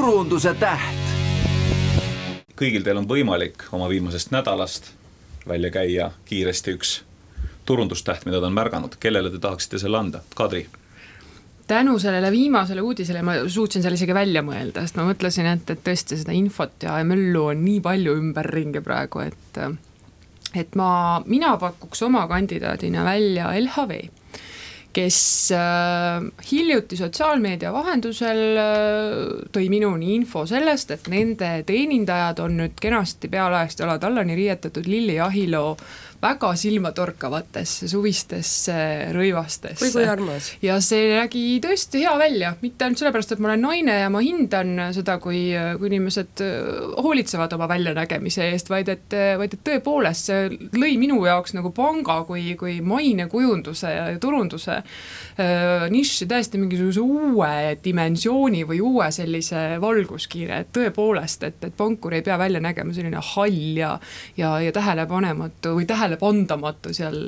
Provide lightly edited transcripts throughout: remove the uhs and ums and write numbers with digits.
turunduse täht. Kõigil teil on võimalik oma viimasest nädalast välja käia kiiresti üks turundustäht, mida ta on märganud. Kellele te tahaksite selle anda? Kadri? Tänu sellele viimasele uudisele ma suutsin selle isegi välja mõelda, sest ma mõtlesin, et tõesti seda infot ja möllu on nii palju ümberringi praegu, et mina pakuks oma kandidaadina välja LHV, kes hiljuti sotsiaalmeedia vahendusel tõi minuni info sellest, et nende teenindajad on nüüd kenasti pealaegst jalad allani riietatud Lilli Ahiloo väga silmatorkavates suvistesse rõivastesse. Kui armas. Ja see nägi tõesti hea välja, mitte ainult sellepärast, et ma olen naine ja ma hindan seda, kui inimesed hoolitsevad oma väljanägemise eest, vaid et tõepoolest see lõi minu jaoks nagu panga kui mainekujunduse ja turunduse niši täiesti mingisuguse uue dimensiooni või uue sellise valguskiire, et tõepoolest, et pankur ei pea välja nägema selline hall ja tähelepanematu või tähelepandamatu seal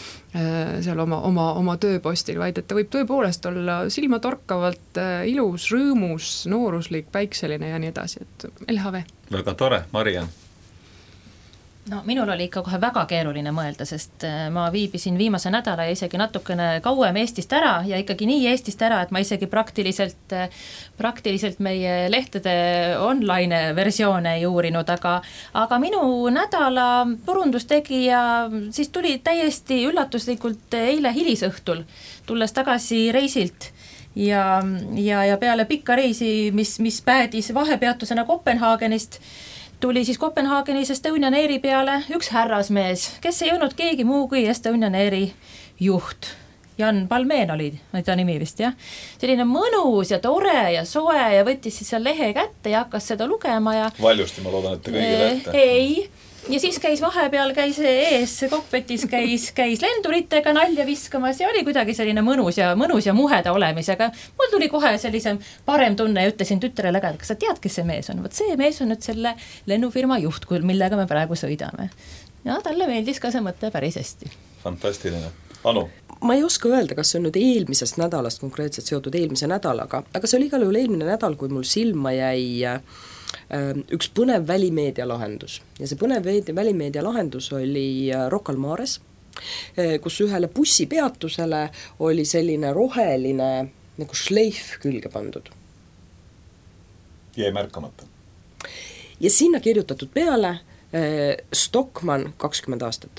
oma tööpostil, vaid et ta võib tõepoolest olla silmatorkavalt ilus, rõõmus, nooruslik, päikseline ja nii edasi, et LHV. Väga tore, Marja. No minul oli ikka kohe väga keeruline mõelda, sest ma viibisin viimase nädala ja isegi natukene kauem Eestist ära ja ikkagi nii Eestist ära, et ma isegi praktiliselt meie lehtede online versioone ei uurinud, aga minu nädala turundustegija siis tuli täiesti üllatuslikult eile hilisõhtul, tulles tagasi reisilt ja peale pikka reisi, mis päädis vahepeatusena Kopenhaagenist, tuli siis Kopenhaagenis Estonian Airi peale üks härrasmees, kes ei olnud keegi muu kui Estonian Airi juht. Jan Palmeen oli ta nimi vist, jah. Selline mõnus ja tore ja soe ja võttis siis seal lehe kätte ja hakkas seda lugema. Ja valjusti ma loodan, et te kõigile ette. Ei. Ja siis vahepeal käis ees kokpetis käis lenduritega nalja viskamas ja oli kuidagi selline mõnus ja muheda olemisega. Mul tuli kohe sellise parem tunne ja ütlesin tütrele ka, kas sa tead, kes see mees on? Võt see mees on nüüd selle lennufirma juht, millega me praegu sõidame. Ja talle meeldis ka see mõte päris hästi. Fantastiline. Anu? Ma ei oska öelda, kas see on nüüd eelmisest nädalast konkreetselt seotud eelmise nädalaga, aga see oli igal juhul eelmine nädal, kui mul silma jäi üks põnev välimeedia lahendus. Ja see põnev välimeedia lahendus oli Rocca al Mares, kus ühele bussipeatusele oli selline roheline nagu šleif külge pandud. Jäi märkamata. Ja sinna kirjutatud peale Stockmann 20 aastat.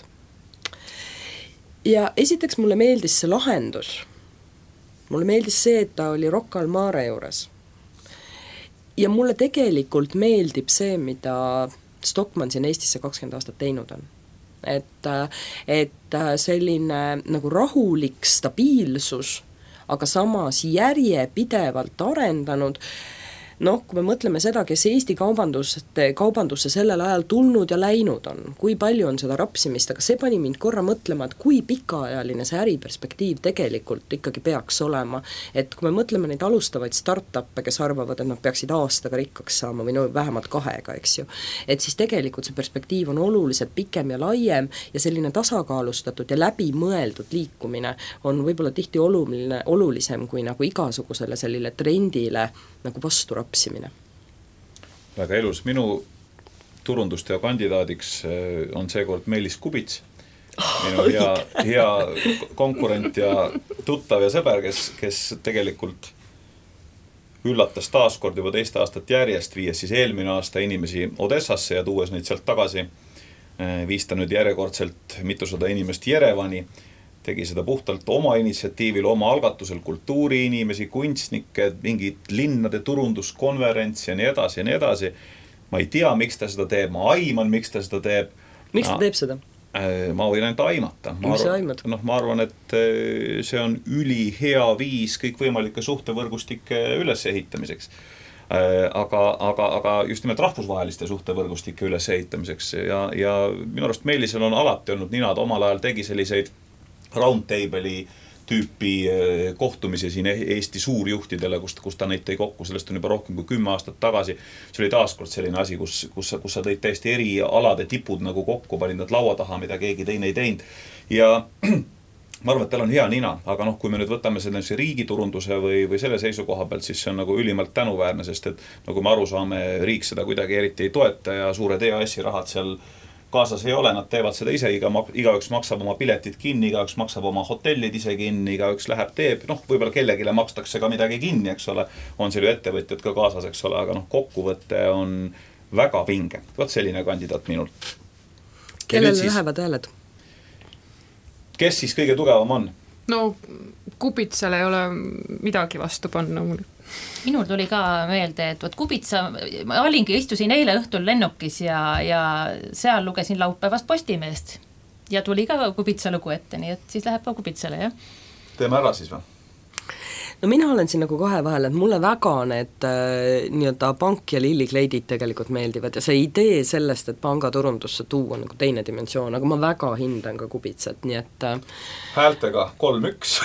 Ja esiteks mulle meeldis see lahendus. Mulle meeldis see, et ta oli Rocca al Mare juures. Ja mulle tegelikult meeldib see, mida Stockmann siin Eestisse 20 aastat teinud on. Et selline nagu rahulik stabiilsus, aga samas järjepidevalt arendanud. Kui me mõtleme seda, kes Eesti kaubandusse sellel ajal tulnud ja läinud on, kui palju on seda rapsimist, aga see pani mind korra mõtlema, et kui pikaajaline see äriperspektiiv tegelikult ikkagi peaks olema. Et kui me mõtleme neid alustavaid startup'e, kes arvavad, et nad peaksid aastaga rikkaks saama või vähemalt 2, eks ju, et siis tegelikult see perspektiiv on oluliselt pikem ja laiem ja selline tasakaalustatud ja läbimõeldud liikumine on võib-olla tihti olulisem kui nagu igasugusele sellele trendile nagu vastu rapsimine. Väga elus. Minu turundusteo kandidaadiks on seekord Meelis Kubits, minu hea konkurent ja tuttav ja sõber, kes tegelikult üllatas taaskord juba 2 aastat järjest, viies siis eelmine aasta inimesi Odessasse ja tuues neid sealt tagasi, viis ta nüüd järjekordselt mitusada inimest Jerevani, tegi seda puhtalt oma initsiatiivil, oma algatusel kultuuriinimesi, kunstnikke, mingid linnade turunduskonverents ja nii edasi ja nii edasi. Ma ei tea, miks ta seda teeb, ma aiman, miks ta seda teeb. Miks ta teeb seda? Ma võin ainult aimata. Ma arvan, et see on ülihea viis kõikvõimalike suhtevõrgustike ülesehitamiseks. Aga just nimelt rahvusvaheliste suhtevõrgustike ülesehitamiseks ja minu arust Meelisel on alati olnud nina, ta omal ajal tegi selliseid roundtable'i tüüpi kohtumisi siin Eesti suurjuhtidele, kus ta neid tõi kokku, sellest on juba rohkem kui 10 aastat tagasi. See oli taaskord selline asi, kus sa tõid täiesti eri alade tipud nagu kokku, panid nad laua taha, mida keegi teine ei teinud. Ja ma arvan, et tal on hea nina, aga kui me nüüd võtame selle riigiturunduse või selle seisukoha pealt, siis see on nagu ülimalt tänuväärne, sest et nagu me aru saame, riik seda kuidagi eriti ei toeta ja suured EAS-i rahad seal kaasas ei ole, nad teevad seda ise, igaüks maksab oma piletid kinni, igaüks maksab oma hotellid ise kinni, igaüks läheb teeb, võib-olla kellegile makstakse ka midagi kinni, eks ole, on seal ju ettevõtjad ka kaasas, eks ole, aga kokkuvõte on väga vinge. Võt selline kandidaat minult. Kellele lähevad hääled? Kes siis kõige tugevam on? No Kubitsale ei ole midagi vastu panna mul. Minul tuli ka meelde, et Kubitsa, ma istusin eile õhtul lennukis ja seal lugesin laupäevast Postimeest ja tuli ka Kubitsa lugu ette, nii et siis läheb ka Kubitsale, jah. Teeme ära siis või? No mina olen siin nagu kahe vahel, et mulle väga need nii-öelda pank ja lillikleidid tegelikult meeldivad ja see idee sellest, et pangaturundusse tuua nagu teine dimensioon, aga ma väga hindan ka Kubitsat, nii et häältega 3-1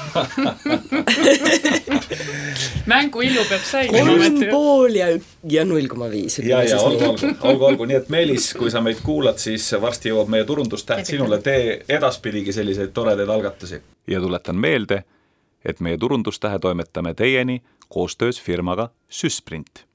mängu illu peab säilima. 3,5 ja 0,5. Ja olgu, nii et Meelis, kui sa meid kuulad, siis varsti jõuab meie turundustäht sinule, tee edaspidigi selliseid toredaid algatusi. Ja tuletan meelde, et meie turundustähe toimetame teieni koostöös firmaga Süsprint.